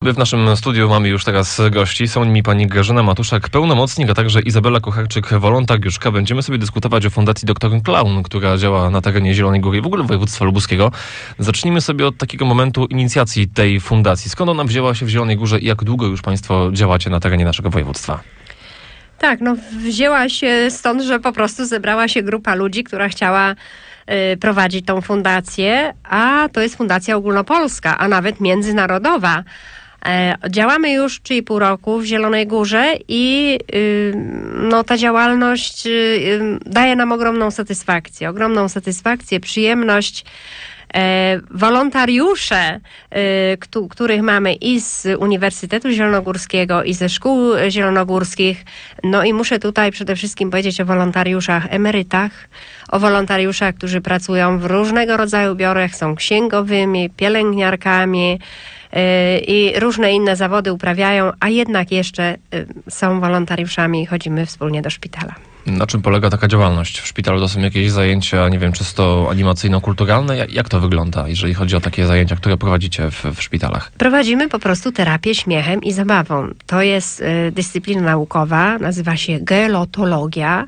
My w naszym studiu mamy już teraz gości. Są nimi pani Grażyna Matuszak, pełnomocnik, a także Izabela Kucharczyk, wolontariuszka. Będziemy sobie dyskutować o Fundacji Dr Klaun, która działa na terenie Zielonej Góry i w ogóle województwa lubuskiego. Zacznijmy sobie od takiego momentu inicjacji tej fundacji. Skąd ona wzięła się w Zielonej Górze i jak długo już państwo działacie na terenie naszego województwa? Tak, wzięła się stąd, że po prostu zebrała się grupa ludzi, która chciała prowadzić tą fundację, a to jest fundacja ogólnopolska, a nawet międzynarodowa. Działamy już 3,5 roku w Zielonej Górze i ta działalność daje nam ogromną satysfakcję, przyjemność. Wolontariusze, których mamy i z Uniwersytetu Zielonogórskiego, i ze szkół zielonogórskich. No i muszę tutaj przede wszystkim powiedzieć o wolontariuszach emerytach, o wolontariuszach, którzy pracują w różnego rodzaju biurach, są księgowymi, pielęgniarkami i różne inne zawody uprawiają, a jednak jeszcze są wolontariuszami i chodzimy wspólnie do szpitala. Na czym polega taka działalność? W szpitalu to są jakieś zajęcia, nie wiem, czysto animacyjno-kulturalne? Jak to wygląda, jeżeli chodzi o takie zajęcia, które prowadzicie w szpitalach? Prowadzimy po prostu terapię śmiechem i zabawą. To jest dyscyplina naukowa, nazywa się gelotologia.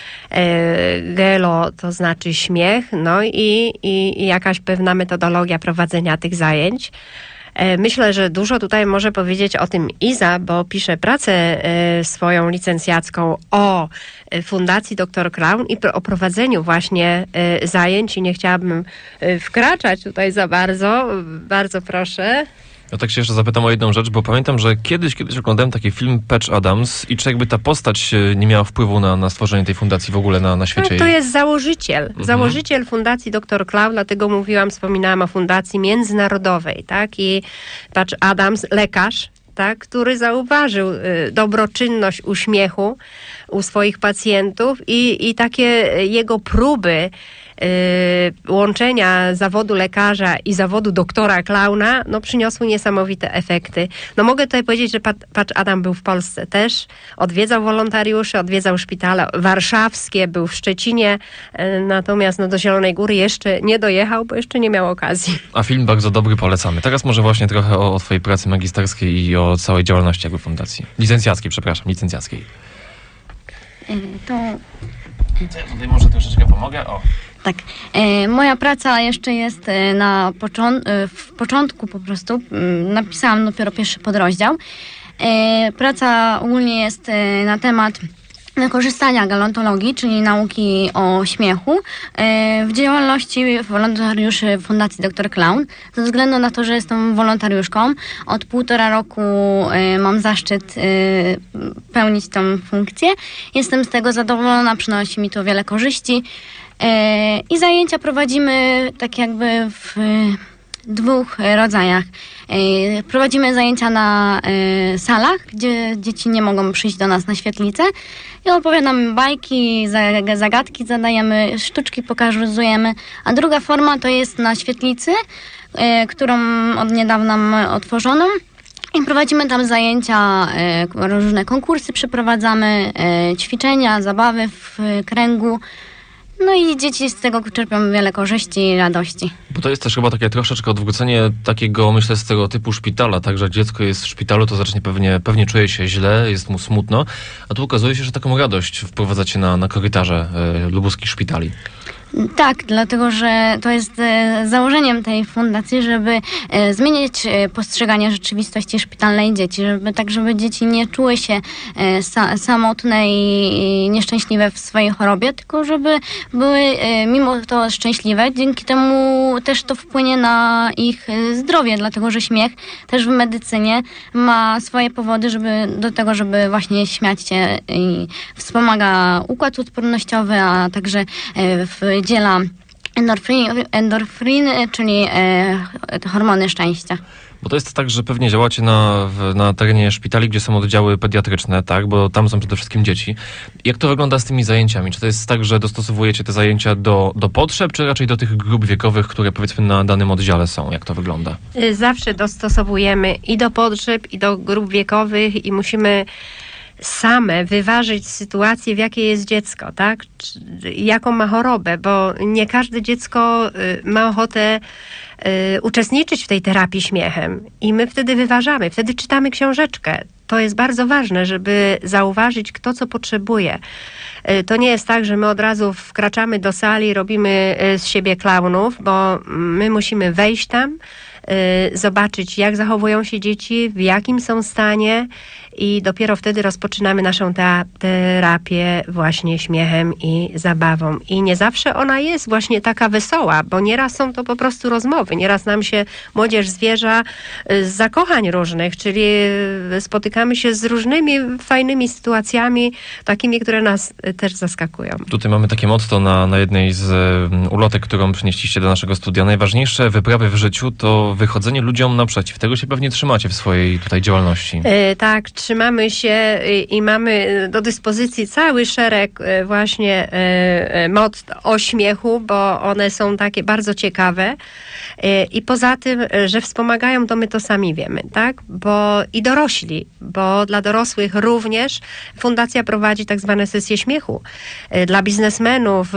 Gelo to znaczy śmiech, no i jakaś pewna metodologia prowadzenia tych zajęć. Myślę, że dużo tutaj może powiedzieć o tym Iza, bo pisze pracę swoją licencjacką o Fundacji Dr Klaun i o prowadzeniu właśnie zajęć i nie chciałabym wkraczać tutaj za bardzo. Bardzo proszę. Ja tak się jeszcze zapytam o jedną rzecz, bo pamiętam, że kiedyś oglądałem taki film Patch Adams i czy jakby ta postać nie miała wpływu na stworzenie tej fundacji w ogóle na świecie? To jest założyciel Fundacji Dr Klaun, dlatego wspominałam o fundacji międzynarodowej, tak? I Patch Adams, lekarz, tak, który zauważył dobroczynność uśmiechu u swoich pacjentów i takie jego próby łączenia zawodu lekarza i zawodu doktora klauna, przyniosły niesamowite efekty. Mogę tutaj powiedzieć, że Patch Adam był w Polsce też, odwiedzał wolontariuszy, odwiedzał szpitale warszawskie, był w Szczecinie, natomiast do Zielonej Góry jeszcze nie dojechał, bo jeszcze nie miał okazji. A film bardzo dobry, polecamy. Teraz może właśnie trochę o twojej pracy magisterskiej i o całej działalności jakby fundacji. Licencjackiej. To... Ja tutaj może troszeczkę pomogę. O. Tak. Moja praca jeszcze jest w początku po prostu. Napisałam dopiero pierwszy podrozdział. Praca ogólnie jest na temat wykorzystania gerontologii, czyli nauki o śmiechu, w działalności wolontariuszy Fundacji Dr Klaun. Ze względu na to, że jestem wolontariuszką, od 1,5 roku mam zaszczyt pełnić tę funkcję. Jestem z tego zadowolona, przynosi mi to wiele korzyści. I zajęcia prowadzimy tak jakby w 2 rodzajach. Prowadzimy zajęcia na salach, gdzie dzieci nie mogą przyjść do nas na świetlicę i opowiadamy bajki, zagadki zadajemy, sztuczki pokazujemy. A druga forma to jest na świetlicy, którą od niedawna mamy otworzoną. I prowadzimy tam zajęcia, różne konkursy przeprowadzamy, ćwiczenia, zabawy w kręgu. No i dzieci z tego czerpią wiele korzyści i radości. Bo to jest też chyba takie troszeczkę odwrócenie takiego, myślę, stereotypu szpitala, tak, że dziecko jest w szpitalu, to zacznie pewnie czuje się źle, jest mu smutno, a tu okazuje się, że taką radość wprowadzacie na korytarze lubuskich szpitali. Tak, dlatego że to jest założeniem tej fundacji, żeby zmienić postrzeganie rzeczywistości szpitalnej dzieci, żeby dzieci nie czuły się samotne i nieszczęśliwe w swojej chorobie, tylko żeby były mimo to szczęśliwe. Dzięki temu też to wpłynie na ich zdrowie, dlatego że śmiech też w medycynie ma swoje powody, do tego, żeby właśnie śmiać się i wspomaga układ odpornościowy, a także wydziela endorfiny, czyli hormony szczęścia. Bo to jest tak, że pewnie działacie na terenie szpitali, gdzie są oddziały pediatryczne, tak? Bo tam są przede wszystkim dzieci. Jak to wygląda z tymi zajęciami? Czy to jest tak, że dostosowujecie te zajęcia do potrzeb, czy raczej do tych grup wiekowych, które powiedzmy na danym oddziale są? Jak to wygląda? Zawsze dostosowujemy i do potrzeb, i do grup wiekowych i musimy same wyważyć sytuację, w jakiej jest dziecko, tak? Jaką ma chorobę, bo nie każde dziecko ma ochotę uczestniczyć w tej terapii śmiechem. I my wtedy wyważamy, wtedy czytamy książeczkę. To jest bardzo ważne, żeby zauważyć, kto co potrzebuje. To nie jest tak, że my od razu wkraczamy do sali, robimy z siebie klaunów, bo my musimy wejść tam, zobaczyć, jak zachowują się dzieci, w jakim są stanie i dopiero wtedy rozpoczynamy naszą terapię właśnie śmiechem i zabawą. I nie zawsze ona jest właśnie taka wesoła, bo nieraz są to po prostu rozmowy. Nieraz nam się młodzież zwierza z zakochań różnych, czyli spotykamy się z różnymi fajnymi sytuacjami, takimi, które nas też zaskakują. Tutaj mamy takie motto na jednej z ulotek, którą przynieśliście do naszego studia. Najważniejsze wyprawy w życiu to wychodzenie ludziom naprzeciw. Tego się pewnie trzymacie w swojej tutaj działalności. Tak, trzymamy się i mamy do dyspozycji cały szereg właśnie motto o śmiechu, bo one są takie bardzo ciekawe. I poza tym, że wspomagają, to my to sami wiemy, tak? Bo i dorośli, bo dla dorosłych również fundacja prowadzi tak zwane sesje śmiechu. Dla biznesmenów,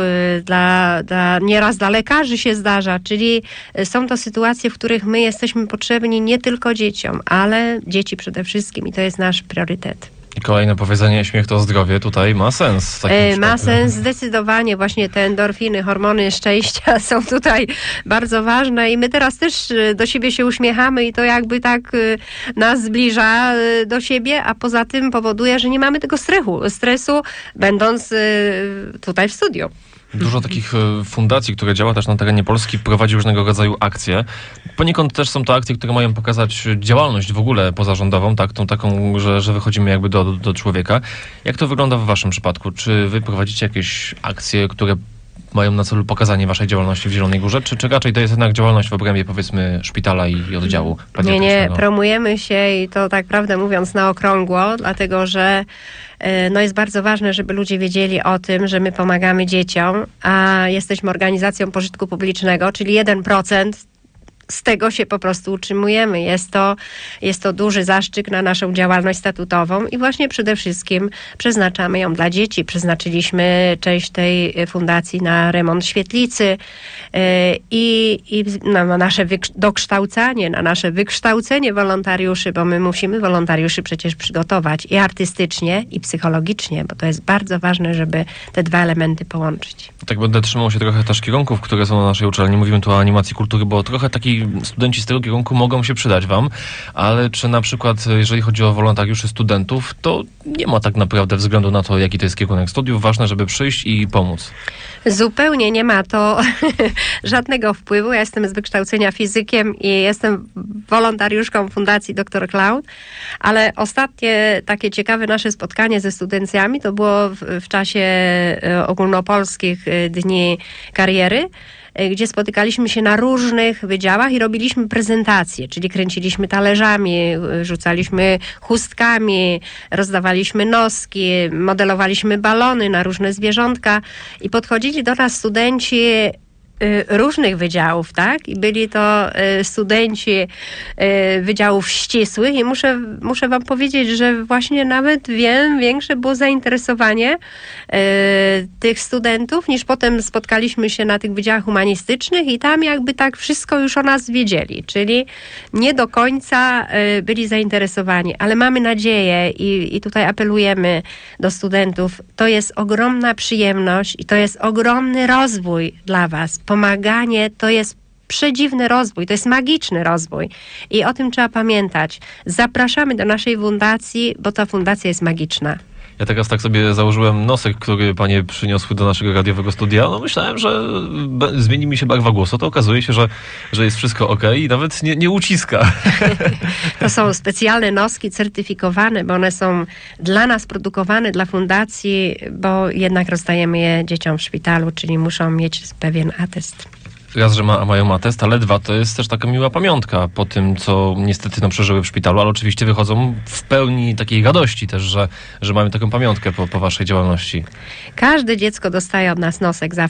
nieraz dla lekarzy się zdarza, czyli są to sytuacje, w których my jesteśmy potrzebni nie tylko dzieciom, ale dzieci przede wszystkim i to jest nasz priorytet. I kolejne powiedzenie, śmiech to zdrowie, tutaj ma sens. Ma sens, zdecydowanie. Właśnie te endorfiny, hormony szczęścia są tutaj bardzo ważne i my teraz też do siebie się uśmiechamy i to jakby tak nas zbliża do siebie, a poza tym powoduje, że nie mamy tego stresu, będąc tutaj w studiu. Dużo takich fundacji, które działa też na terenie Polski, prowadzi różnego rodzaju akcje. Poniekąd też są to akcje, które mają pokazać działalność w ogóle pozarządową, tak, tą taką, że wychodzimy jakby do człowieka. Jak to wygląda w waszym przypadku? Czy wy prowadzicie jakieś akcje, które mają na celu pokazanie waszej działalności w Zielonej Górze, czy raczej to jest jednak działalność w obrębie, powiedzmy, szpitala i oddziału pediatrycznego? Nie, promujemy się i to tak prawdę mówiąc na okrągło, dlatego że jest bardzo ważne, żeby ludzie wiedzieli o tym, że my pomagamy dzieciom, a jesteśmy organizacją pożytku publicznego, czyli 1% z tego się po prostu utrzymujemy. Jest to duży zastrzyk na naszą działalność statutową i właśnie przede wszystkim przeznaczamy ją dla dzieci. Przeznaczyliśmy część tej fundacji na remont świetlicy i na nasze dokształcanie, na nasze wykształcenie wolontariuszy, bo my musimy wolontariuszy przecież przygotować i artystycznie, i psychologicznie, bo to jest bardzo ważne, żeby te dwa elementy połączyć. Tak będę trzymał się trochę też kierunków, które są na naszej uczelni. Mówimy tu o animacji kultury, bo trochę taki studenci z tego kierunku mogą się przydać wam, ale czy na przykład, jeżeli chodzi o wolontariuszy studentów, to nie ma tak naprawdę względu na to, jaki to jest kierunek studiów. Ważne, żeby przyjść i pomóc. Zupełnie nie ma to żadnego wpływu. Ja jestem z wykształcenia fizykiem i jestem wolontariuszką Fundacji Dr. Clown, ale ostatnie takie ciekawe nasze spotkanie ze studencjami to było w czasie ogólnopolskich Dni Kariery, gdzie spotykaliśmy się na różnych wydziałach i robiliśmy prezentacje, czyli kręciliśmy talerzami, rzucaliśmy chustkami, rozdawaliśmy noski, modelowaliśmy balony na różne zwierzątka i podchodzili do nas studenci różnych wydziałów, tak? I byli to studenci wydziałów ścisłych i muszę wam powiedzieć, że właśnie nawet większe było zainteresowanie tych studentów, niż potem spotkaliśmy się na tych wydziałach humanistycznych i tam jakby tak wszystko już o nas wiedzieli, czyli nie do końca byli zainteresowani, ale mamy nadzieję i tutaj apelujemy do studentów, to jest ogromna przyjemność i to jest ogromny rozwój dla was. Pomaganie to jest przedziwny rozwój, to jest magiczny rozwój i o tym trzeba pamiętać. Zapraszamy do naszej fundacji, bo ta fundacja jest magiczna. Ja teraz tak sobie założyłem nosek, który panie przyniosły do naszego radiowego studia. No myślałem, że zmieni mi się barwa głosu. To okazuje się, że jest wszystko okej i nawet nie uciska. To są specjalne noski certyfikowane, bo one są dla nas produkowane, dla fundacji, bo jednak rozdajemy je dzieciom w szpitalu, czyli muszą mieć pewien atest. Raz, że mają atest, ale dwa, to jest też taka miła pamiątka po tym, co niestety przeżyły w szpitalu, ale oczywiście wychodzą w pełni takiej radości też, że mamy taką pamiątkę po waszej działalności. Każde dziecko dostaje od nas nosek zawsze.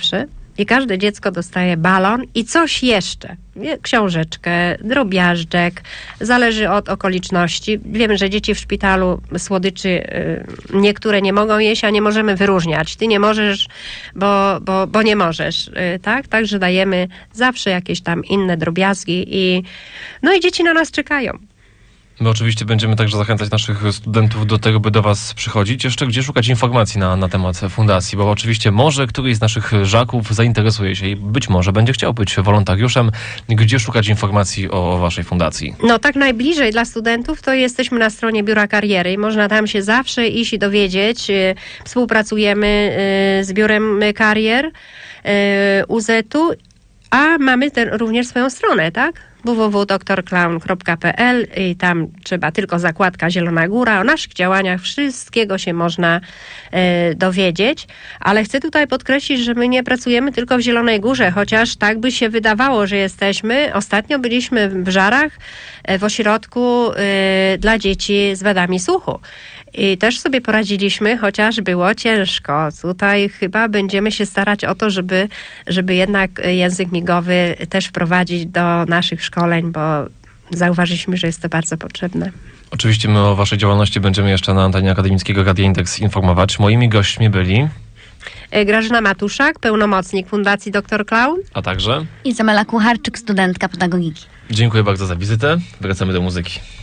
I każde dziecko dostaje balon i coś jeszcze. Książeczkę, drobiażdżek. Zależy od okoliczności. Wiem, że dzieci w szpitalu słodyczy niektóre nie mogą jeść, a nie możemy wyróżniać. Ty nie możesz, bo nie możesz. Tak? Także dajemy zawsze jakieś tam inne drobiazgi i dzieci na nas czekają. My oczywiście będziemy także zachęcać naszych studentów do tego, by do was przychodzić. Jeszcze gdzie szukać informacji na temat fundacji, bo oczywiście może któryś z naszych żaków zainteresuje się i być może będzie chciał być wolontariuszem. Gdzie szukać informacji o waszej fundacji? Tak najbliżej dla studentów to jesteśmy na stronie Biura Kariery. Można tam się zawsze iść i dowiedzieć. Współpracujemy z Biurem Karier UZ-u, a mamy również swoją stronę, tak? www.drclown.pl i tam trzeba tylko zakładka Zielona Góra. O naszych działaniach wszystkiego się można dowiedzieć, ale chcę tutaj podkreślić, że my nie pracujemy tylko w Zielonej Górze, chociaż tak by się wydawało, że jesteśmy. Ostatnio byliśmy w Żarach w ośrodku dla dzieci z wadami słuchu. I też sobie poradziliśmy, chociaż było ciężko. Tutaj chyba będziemy się starać o to, żeby jednak język migowy też wprowadzić do naszych szkoleń, bo zauważyliśmy, że jest to bardzo potrzebne. Oczywiście my o waszej działalności będziemy jeszcze na antenie akademickiego Radia Indeks informować. Moimi gośćmi byli Grażyna Matuszak, pełnomocnik Fundacji Dr Clown. A także Izabela Kucharczyk, studentka pedagogiki. dziękuję bardzo za wizytę. Wracamy do muzyki.